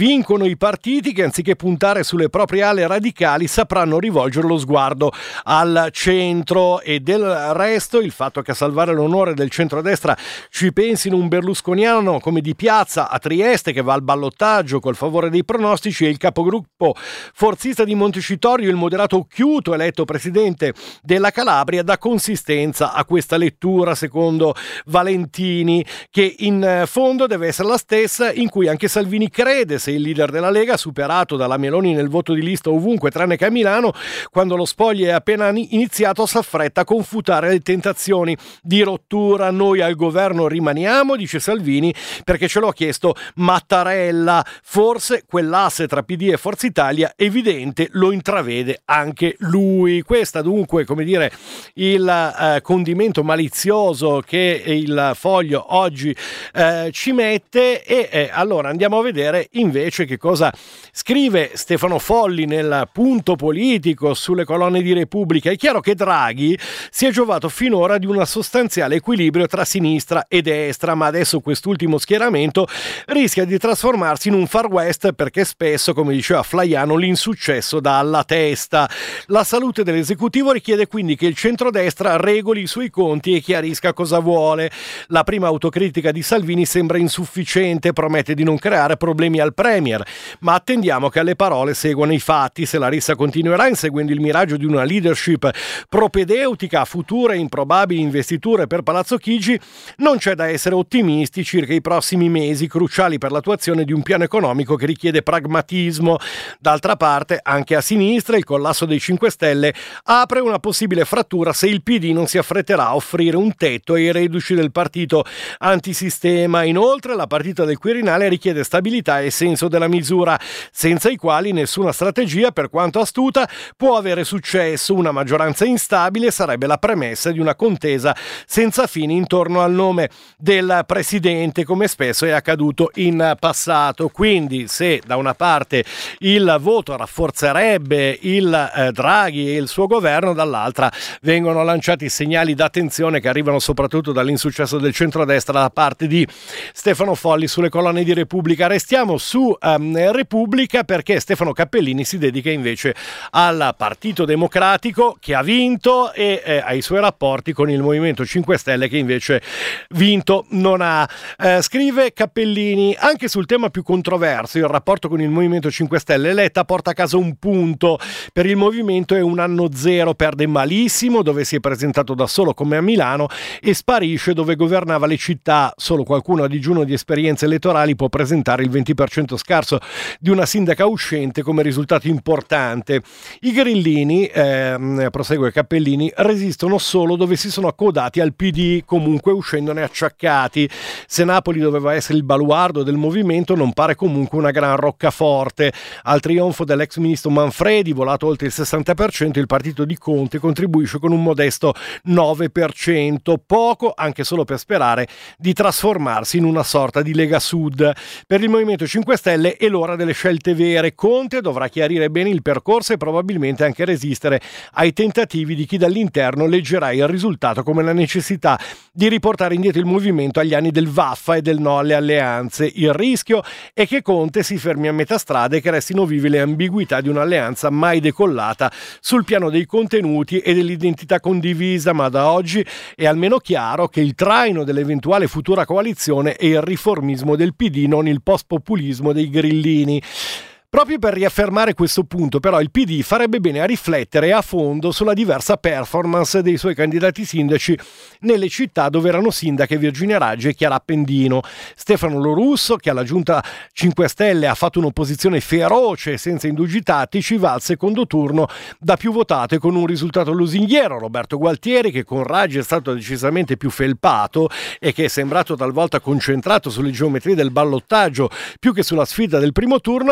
i partiti che anziché puntare sulle proprie ale radicali sapranno rivolgere lo sguardo al centro, e del resto il fatto che a salvare l'onore del centrodestra ci pensino un berlusconiano come Di Piazza a Trieste che va al ballottaggio col favore dei pronostici e il capogruppo forzista di Montecitorio, il moderato Occhiuto, eletto presidente della Calabria, dà consistenza a questa lettura secondo Valentini, che in fondo deve essere la stessa in cui anche Salvini crede, se il leader della Lega, superato dalla Meloni nel voto di lista ovunque tranne che a Milano, quando lo spoglio è appena iniziato s'affretta a confutare le tentazioni di rottura. Noi al governo rimaniamo, dice Salvini, perché ce l'ha chiesto Mattarella. Forse quell'asse tra P D e Forza Italia evidente lo intravede anche lui. Questa dunque, come dire, il eh, condimento malizioso che il Foglio oggi eh, ci mette. E eh, allora andiamo a vedere invece che cosa scrive Stefano Folli nel punto politico sulle colonne di Repubblica. È chiaro che Draghi si è giovato finora di un sostanziale equilibrio tra sinistra e destra, ma adesso quest'ultimo schieramento rischia di trasformarsi in un far west, perché spesso, come diceva Flaiano, l'insuccesso dà alla testa. La salute dell'esecutivo richiede quindi che il centrodestra regoli i suoi conti e chiarisca cosa vuole. La prima autocritica di Salvini sembra insufficiente, promette di non creare problemi al premier, ma attendiamo che alle parole seguano i fatti. Se la rissa continuerà inseguendo il miraggio di una leadership propedeutica a future e improbabili investiture per Palazzo Chigi, non c'è da essere ottimisti circa i prossimi mesi, cruciali per l'attuazione di un piano economico che richiede pragmatismo. D'altra parte, anche a sinistra, il collasso dei cinque Stelle apre una possibile frattura se il P D non si affretterà a offrire un tetto ai reduci del partito antisistema. Inoltre, la partita del Quirinale richiede stabilità e senso della misura, senza i quali nessuna strategia, per quanto astuta, può avere successo. Una maggioranza instabile sarebbe la premessa di una contesa senza fine intorno al nome del presidente, come spesso è accaduto in passato. Quindi, se da una parte il voto rafforzerebbe il eh, Draghi e il suo governo, dall'altra vengono lanciati segnali d'attenzione che arrivano soprattutto dall'insuccesso del centrodestra da parte di Stefano Folli sulle colonne di Repubblica. Restiamo su um, Repubblica, perché Stefano Cappellini si dedica invece al Partito Democratico, che ha vinto, e eh, ai suoi rapporti con il Movimento cinque Stelle, che invece vinto non ha. Eh, scrive Cappellini: anche sul tema più controverso, il rapporto con il Movimento cinque Stelle, Letta porta a casa un punto. Per il Movimento è un anno zero, perde malissimo dove si è presentato da solo come a Milano e sparisce dove governava le città. Solo qualcuno a digiuno di esperienze elettorali può presentare il venti per cento scarso di una sindaca uscente come risultato importante. I grillini, eh, prosegue Cappellini, resistono solo dove si sono accodati al P D, comunque uscendone acciaccati. Se Napoli doveva essere il baluardo del movimento, non pare comunque una gran roccaforte. Al trionfo dell'ex ministro Manfredi, volato oltre il sessanta per cento, il partito di Conte contribuisce con un modesto nove per cento, poco anche solo per sperare di trasformarsi in una sorta di Lega Sud. Per il Movimento cinque Stelle è l'ora delle scelte vere. Conte dovrà chiarire bene il percorso e probabilmente anche resistere ai tentativi di chi dall'interno leggerà il risultato come la necessità di riportare indietro il movimento agli anni del vaffa e del no alle alleanze. Il rischio è che Conte si fermi a metà strada e che restino vive le ambiguità di un'alleanza mai decollata sul piano dei contenuti e dell'identità condivisa, ma da oggi è almeno chiaro che il traino dell'eventuale futura coalizione è il riformismo del P D, non il post-populismo dei grillini. Proprio per riaffermare questo punto, però, il P D farebbe bene a riflettere a fondo sulla diversa performance dei suoi candidati sindaci nelle città dove erano sindache Virginia Raggi e Chiara Appendino. Stefano Lo Russo, che alla giunta cinque Stelle ha fatto un'opposizione feroce e senza indugi tattici, va al secondo turno da più votato e con un risultato lusinghiero. Roberto Gualtieri, che con Raggi è stato decisamente più felpato e che è sembrato talvolta concentrato sulle geometrie del ballottaggio più che sulla sfida del primo turno, arriva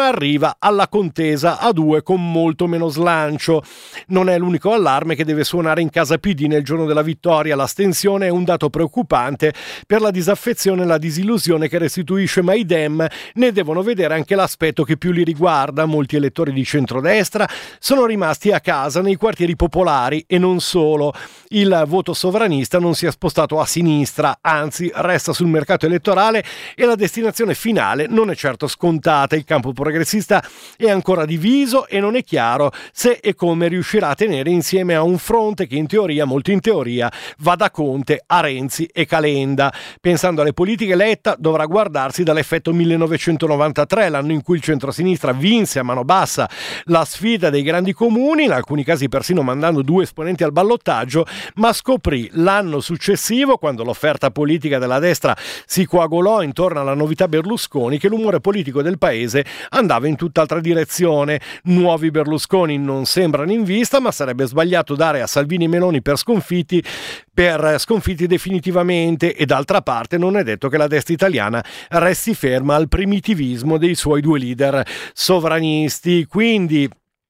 arriva alla contesa a due con molto meno slancio. Non è l'unico allarme che deve suonare in casa P D nel giorno della vittoria. L'astensione è un dato preoccupante per la disaffezione e la disillusione che restituisce, ma i Dem ne devono vedere anche l'aspetto che più li riguarda. Molti elettori di centrodestra sono rimasti a casa nei quartieri popolari e non solo. Il voto sovranista non si è spostato a sinistra, anzi resta sul mercato elettorale e la destinazione finale non è certo scontata. Il campo progressista è ancora diviso e non è chiaro se e come riuscirà a tenere insieme a un fronte che in teoria, molto in teoria, va da Conte a Renzi e Calenda. Pensando alle politiche, Letta dovrà guardarsi dall'effetto millenovecentonovantatré, l'anno in cui il centrosinistra vinse a mano bassa la sfida dei grandi comuni, in alcuni casi persino mandando due esponenti al ballottaggio, ma scoprì l'anno successivo, quando l'offerta politica della destra si coagulò intorno alla novità Berlusconi, che l'umore politico del paese andava in tutt'altra direzione. Nuovi Berlusconi non sembrano in vista, ma sarebbe sbagliato dare a Salvini e Meloni per sconfitti per sconfitti definitivamente, e d'altra parte non è detto che la destra italiana resti ferma al primitivismo dei suoi due leader sovranisti. Quindi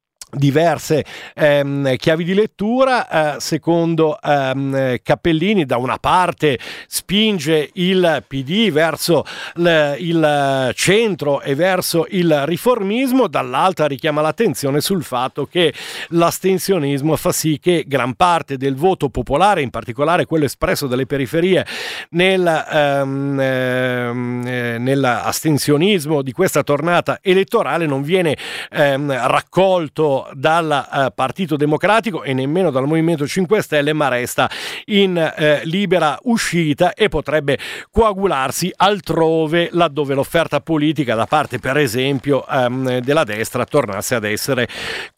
diverse ehm, chiavi di lettura. Eh, secondo ehm, Cappellini, da una parte spinge il P D verso l, il centro e verso il riformismo, dall'altra richiama l'attenzione sul fatto che l'astensionismo fa sì che gran parte del voto popolare, in particolare quello espresso dalle periferie nel, ehm, ehm, nell'astensionismo di questa tornata elettorale, non viene ehm, raccolto dal uh, Partito Democratico e nemmeno dal Movimento cinque Stelle, ma resta in eh, libera uscita e potrebbe coagularsi altrove, laddove l'offerta politica da parte, per esempio, um, della destra tornasse ad essere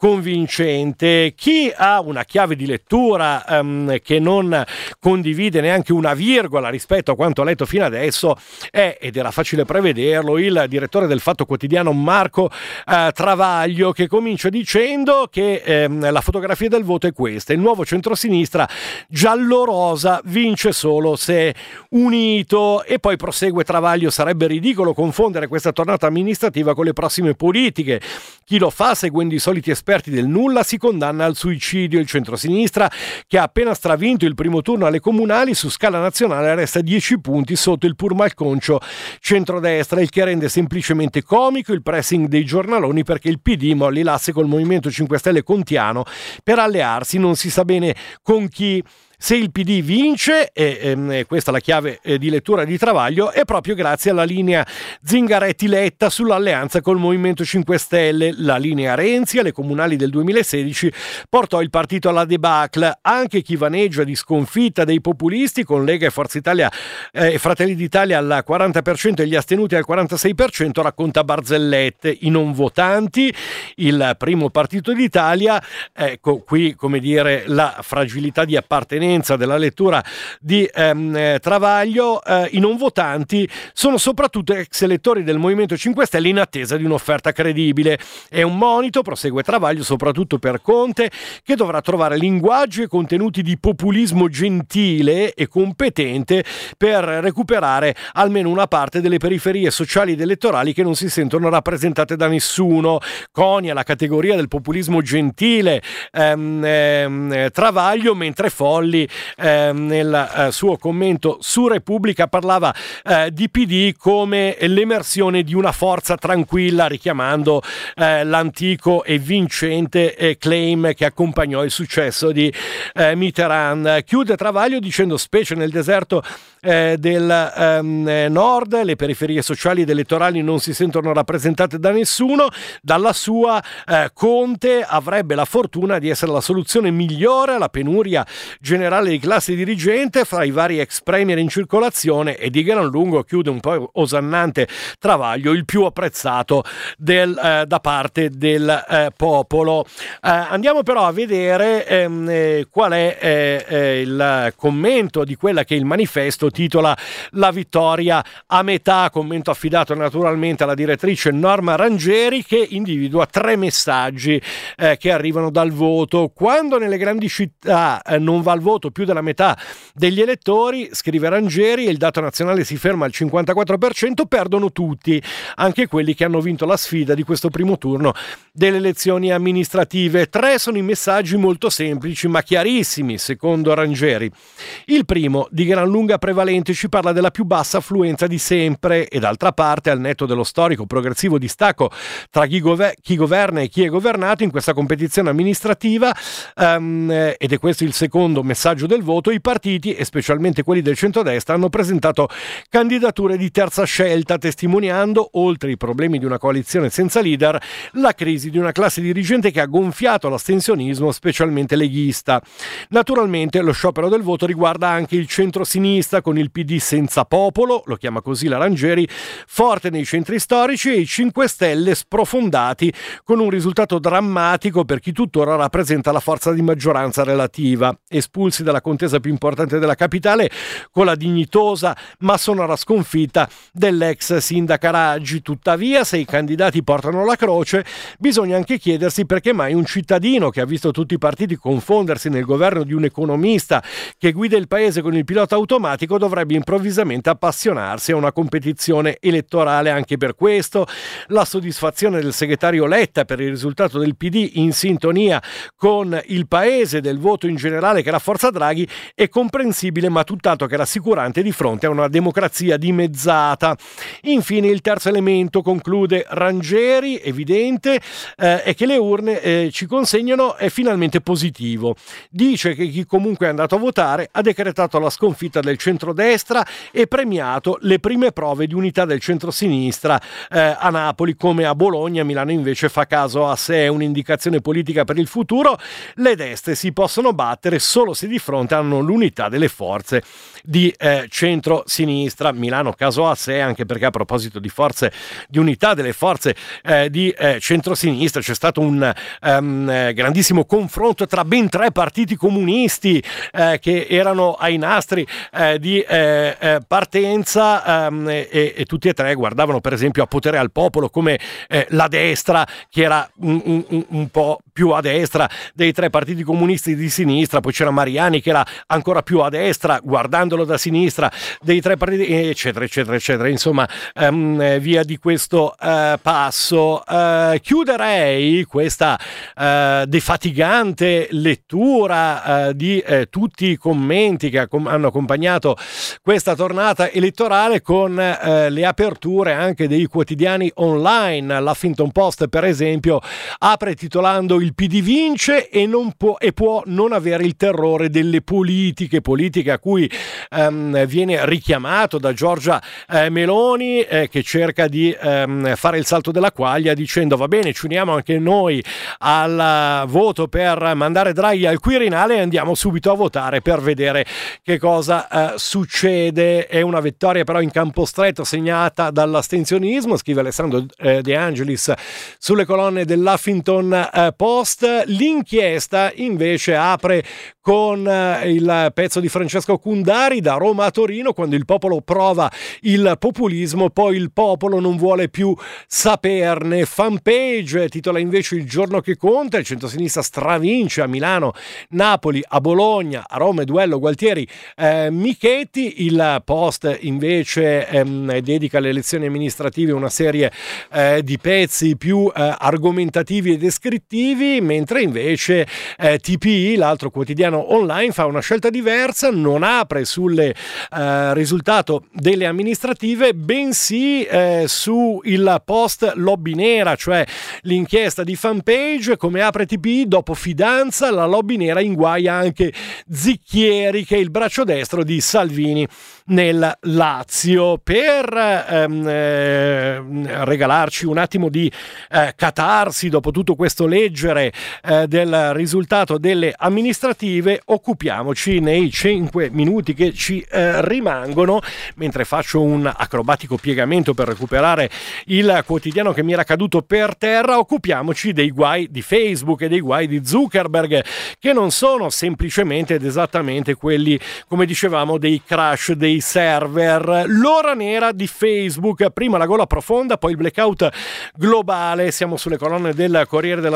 convincente. Chi ha una chiave di lettura um, che non condivide neanche una virgola rispetto a quanto letto fino adesso è, ed era facile prevederlo, il direttore del Fatto Quotidiano Marco uh, Travaglio, che comincia dicendo che ehm, la fotografia del voto è questa: il nuovo centrosinistra giallo-rosa vince solo se è unito. E poi prosegue Travaglio: sarebbe ridicolo confondere questa tornata amministrativa con le prossime politiche. Chi lo fa seguendo i soliti esperti del nulla si condanna al suicidio. Il centrosinistra, che ha appena stravinto il primo turno alle comunali, su scala nazionale resta dieci punti sotto il pur malconcio centrodestra, il che rende semplicemente comico il pressing dei giornaloni, perché il P D molli l'asse col Movimento cinque Stelle contiano per allearsi non si sa bene con chi. Se il P D vince, e ehm, questa è la chiave eh, di lettura di Travaglio, è proprio grazie alla linea Zingaretti-Letta sull'alleanza col Movimento cinque Stelle. La linea Renzi alle comunali del duemilasedici portò il partito alla debacle. Anche chi vaneggia di sconfitta dei populisti, con Lega e Forza Italia e eh, Fratelli d'Italia al quaranta per cento e gli astenuti al quarantasei per cento, racconta barzellette. I non votanti, il primo partito d'Italia, ecco qui, come dire, la fragilità di appartenenza della lettura di ehm, Travaglio. Eh, i non votanti sono soprattutto ex elettori del Movimento cinque Stelle in attesa di un'offerta credibile. È un monito, prosegue Travaglio, soprattutto per Conte, che dovrà trovare linguaggi e contenuti di populismo gentile e competente per recuperare almeno una parte delle periferie sociali ed elettorali che non si sentono rappresentate da nessuno. Conia la categoria del populismo gentile ehm, ehm, Travaglio, mentre Folli Eh, nel eh, suo commento su Repubblica parlava eh, di P D come l'emersione di una forza tranquilla, richiamando eh, l'antico e vincente eh, claim che accompagnò il successo di eh, Mitterrand. Chiude Travaglio dicendo: specie nel deserto eh, del ehm, nord, le periferie sociali ed elettorali non si sentono rappresentate da nessuno. Dalla sua eh, Conte avrebbe la fortuna di essere la soluzione migliore alla penuria generale di classe dirigente fra i vari ex premier in circolazione, e di gran lungo, chiude un po' osannante Travaglio, il più apprezzato del, eh, da parte del eh, popolo. Eh, andiamo però a vedere ehm, eh, qual è eh, eh, il commento di quella che il manifesto titola La vittoria a metà, commento affidato naturalmente alla direttrice Norma Rangeri, che individua tre messaggi eh, che arrivano dal voto. Quando nelle grandi città eh, non va al voto voto più della metà degli elettori, scrive Rangieri, e il dato nazionale si ferma al cinquantaquattro per cento, perdono tutti, anche quelli che hanno vinto la sfida di questo primo turno delle elezioni amministrative. Tre sono i messaggi molto semplici ma chiarissimi, secondo Rangieri. Il primo, di gran lunga prevalente, ci parla della più bassa affluenza di sempre e d'altra parte, al netto dello storico progressivo distacco tra chi, gover- chi governa e chi è governato in questa competizione amministrativa, um, ed è questo il secondo messaggio del voto, i partiti, e specialmente quelli del centrodestra, hanno presentato candidature di terza scelta, testimoniando, oltre i problemi di una coalizione senza leader, la crisi di una classe dirigente che ha gonfiato l'astensionismo, specialmente leghista. Naturalmente lo sciopero del voto riguarda anche il centro-sinistra, con il P D senza popolo, lo chiama così la Rangieri, forte nei centri storici, e i cinque Stelle sprofondati, con un risultato drammatico per chi tuttora rappresenta la forza di maggioranza relativa, espulsi dalla contesa più importante della capitale con la dignitosa ma sonora sconfitta dell'ex sindaca Raggi. Tuttavia, se i candidati portano la croce, bisogna anche chiedersi perché mai un cittadino che ha visto tutti i partiti confondersi nel governo di un economista che guida il paese con il pilota automatico dovrebbe improvvisamente appassionarsi a una competizione elettorale. Anche per questo la soddisfazione del segretario Letta per il risultato del P D, in sintonia con il paese, del voto in generale che rafforza Draghi, è comprensibile ma tutt'altro che rassicurante di fronte a una democrazia dimezzata. Infine, il terzo elemento, conclude Rangieri, evidente, eh, è che le urne eh, ci consegnano è finalmente positivo. Dice che chi comunque è andato a votare ha decretato la sconfitta del centrodestra e premiato le prime prove di unità del centrosinistra eh, a Napoli come a Bologna. Milano invece fa caso a sé, è un'indicazione politica per il futuro. Le destre si possono battere solo se di fronte hanno l'unità delle forze di eh, centro-sinistra. Milano caso a sé, anche perché a proposito di forze di unità delle forze eh, di eh, centro-sinistra c'è stato un um, grandissimo confronto tra ben tre partiti comunisti eh, che erano ai nastri eh, di eh, eh, partenza um, e, e tutti e tre guardavano per esempio a Potere al Popolo come eh, la destra, che era un, un, un po' più a destra dei tre partiti comunisti di sinistra. Poi c'era Mariani che era ancora più a destra, guardandolo da sinistra, dei tre partiti, eccetera eccetera eccetera. Insomma, um, via di questo uh, passo uh, chiuderei questa uh, defatigante lettura uh, di uh, tutti i commenti che accom- hanno accompagnato questa tornata elettorale con uh, le aperture anche dei quotidiani online. L'Huffington Post, per esempio, apre titolando "Il P D vince e non può e può non avere il terrore delle politiche", politiche a cui um, viene richiamato da Giorgia eh, Meloni, eh, che cerca di um, fare il salto della quaglia dicendo: va bene, ci uniamo anche noi al voto per mandare Draghi al Quirinale e andiamo subito a votare per vedere che cosa uh, succede. È una vittoria però in campo stretto, segnata dall'astensionismo, scrive Alessandro eh, De Angelis sulle colonne dell'Huffington eh, Post. L'inchiesta invece apre con eh, il pezzo di Francesco Cundari, "Da Roma a Torino, quando il popolo prova il populismo, poi il popolo non vuole più saperne". Fanpage titola invece "Il giorno che conta, il centrosinistra stravince a Milano, Napoli, a Bologna, a Roma, duello Gualtieri eh, Michetti". Il Post invece ehm, dedica alle elezioni amministrative una serie eh, di pezzi più eh, argomentativi e descrittivi, mentre invece eh, T P I, l'altro quotidiano online, fa una scelta diversa, non apre sul eh, risultato delle amministrative, bensì eh, su il post lobby nera, cioè l'inchiesta di Fanpage. Come apre T P I, dopo Fidanza la lobby nera inguaia anche Zicchieri, che è il braccio destro di Salvini nel Lazio. Per ehm, eh, regalarci un attimo di eh, catarsi dopo tutto questo leggere eh, del risultato delle amministrative, occupiamoci nei cinque minuti che ci eh, rimangono, mentre faccio un acrobatico piegamento per recuperare il quotidiano che mi era caduto per terra, occupiamoci dei guai di Facebook e dei guai di Zuckerberg, che non sono semplicemente ed esattamente quelli, come dicevamo, dei crash dei server. L'ora nera di Facebook, prima la gola profonda, poi il blackout globale. Siamo sulle colonne del Corriere della Sera,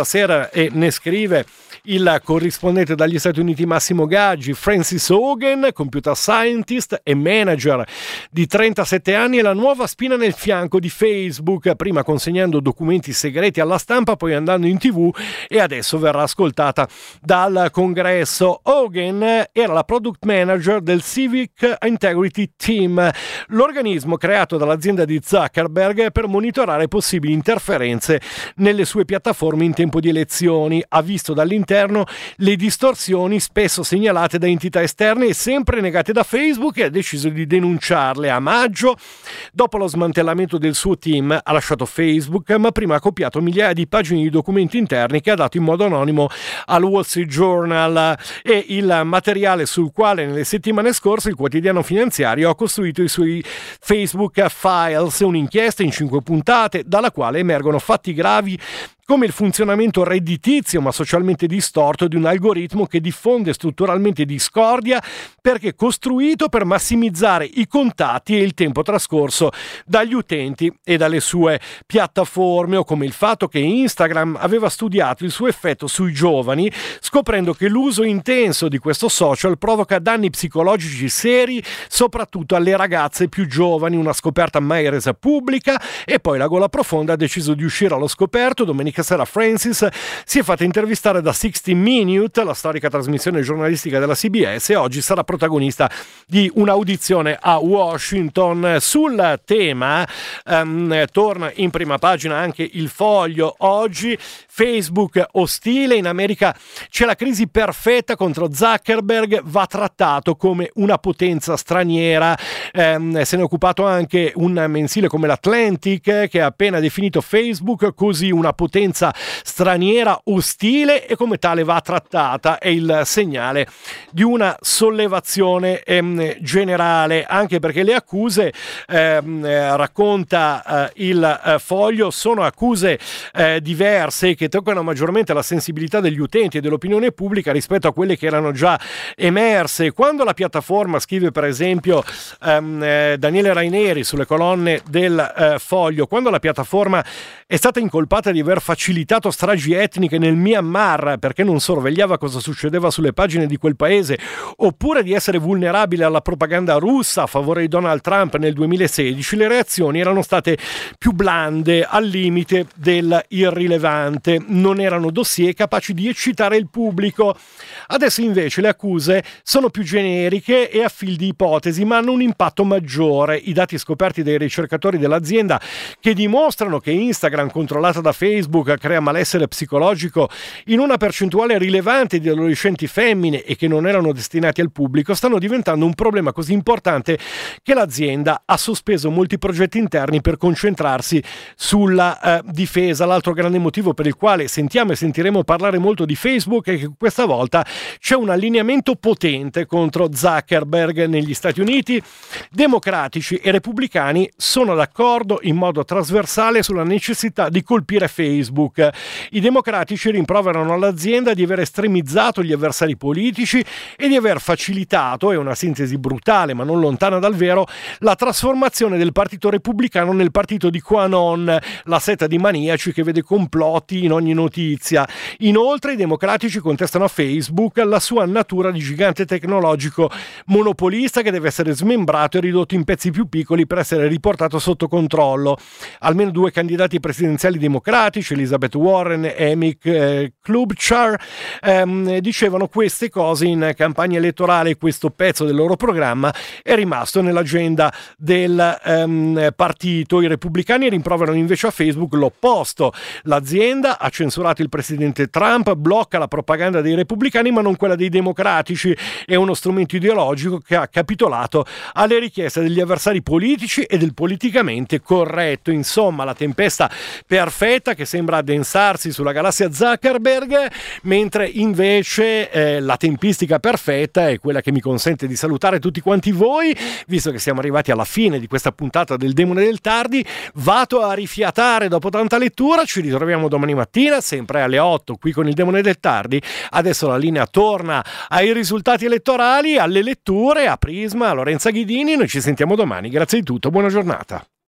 Twitter, e ne scrive il corrispondente dagli Stati Uniti Massimo Gaggi. Francis Hogan, computer scientist e manager di trentasette anni, è la nuova spina nel fianco di Facebook, prima consegnando documenti segreti alla stampa, poi andando in tv e adesso verrà ascoltata dal Congresso. Hogan era la product manager del Civic Integrity Team, l'organismo creato dall'azienda di Zuckerberg per monitorare possibili interferenze nelle sue piattaforme in tempo di elezioni. Ha visto dall'interno le distorsioni spesso segnalate da entità esterne e sempre negate da Facebook, e ha deciso di denunciarle. A maggio, dopo lo smantellamento del suo team, ha lasciato Facebook, ma prima ha copiato migliaia di pagine di documenti interni che ha dato in modo anonimo al Wall Street Journal, e il materiale sul quale nelle settimane scorse il quotidiano finanziario ha costruito i suoi Facebook Files, un'inchiesta in cinque puntate dalla quale emergono fatti gravi come il funzionamento redditizio ma socialmente distorto di un algoritmo che diffonde strutturalmente discordia perché è costruito per massimizzare i contatti e il tempo trascorso dagli utenti e dalle sue piattaforme, o come il fatto che Instagram aveva studiato il suo effetto sui giovani, scoprendo che l'uso intenso di questo social provoca danni psicologici seri soprattutto alle ragazze più giovani, una scoperta mai resa pubblica. E poi la Gola Profonda ha deciso di uscire allo scoperto. Domenica sera Francis si è fatta intervistare da sessanta Minute, la storica trasmissione giornalistica della C B S, e oggi sarà protagonista di un'audizione a Washington. Sul tema um, torna in prima pagina anche Il Foglio oggi. Facebook ostile, in America c'è la crisi perfetta contro Zuckerberg, va trattato come una potenza straniera. Um, se ne è occupato anche un mensile come l'Atlantic, che ha appena definito Facebook così, una potenza straniera ostile, e come tale va trattata. È il segnale di una sollevazione ehm, generale, anche perché le accuse, ehm, eh, racconta eh, il eh, Foglio, sono accuse eh, diverse che toccano maggiormente la sensibilità degli utenti e dell'opinione pubblica rispetto a quelle che erano già emerse. Quando la piattaforma, scrive per esempio ehm, eh, Daniele Raineri sulle colonne del eh, Foglio, quando la piattaforma è stata incolpata di aver facilitato stragi etniche nel Myanmar perché non sorvegliava cosa succedeva sulle pagine di quel paese, oppure di essere vulnerabile alla propaganda russa a favore di Donald Trump nel duemilasedici, le reazioni erano state più blande, al limite del irrilevante. Non erano dossier capaci di eccitare il pubblico. Adesso invece le accuse sono più generiche e a fil di ipotesi, ma hanno un impatto maggiore. I dati scoperti dai ricercatori dell'azienda, che dimostrano che Instagram, controllata da Facebook, crea malessere psicologico in una percentuale rilevante di adolescenti femmine e che non erano destinati al pubblico, stanno diventando un problema così importante che l'azienda ha sospeso molti progetti interni per concentrarsi sulla eh, difesa. L'altro grande motivo per il quale sentiamo e sentiremo parlare molto di Facebook è che questa volta c'è un allineamento potente contro Zuckerberg. Negli Stati Uniti democratici e repubblicani sono d'accordo in modo trasversale sulla necessità di colpire Facebook. I democratici rimproverano all'azienda di aver estremizzato gli avversari politici e di aver facilitato, è una sintesi brutale ma non lontana dal vero, la trasformazione del partito repubblicano nel partito di QAnon, la setta di maniaci che vede complotti in ogni notizia. Inoltre i democratici contestano a Facebook la sua natura di gigante tecnologico monopolista che deve essere smembrato e ridotto in pezzi più piccoli per essere riportato sotto controllo. Almeno due candidati presidenziali democratici, Elizabeth Warren e Amy eh, Klobuchar, ehm, dicevano queste cose in campagna elettorale. Questo pezzo del loro programma è rimasto nell'agenda del ehm, partito. I repubblicani rimproverano invece a Facebook l'opposto. L'azienda ha censurato il presidente Trump, blocca la propaganda dei repubblicani ma non quella dei democratici. È uno strumento ideologico che ha capitolato alle richieste degli avversari politici e del politicamente corretto. Insomma, la tempesta perfetta che sembra addensarsi sulla galassia Zuckerberg, mentre invece eh, la tempistica perfetta è quella che mi consente di salutare tutti quanti voi, visto che siamo arrivati alla fine di questa puntata del Demone del Tardi. Vado a rifiatare dopo tanta lettura. Ci ritroviamo domani mattina sempre alle otto qui con il Demone del Tardi. Adesso la linea torna ai risultati elettorali, alle letture, a Prisma, a Lorenza Ghidini. Noi ci sentiamo domani. Grazie di tutto, buona giornata.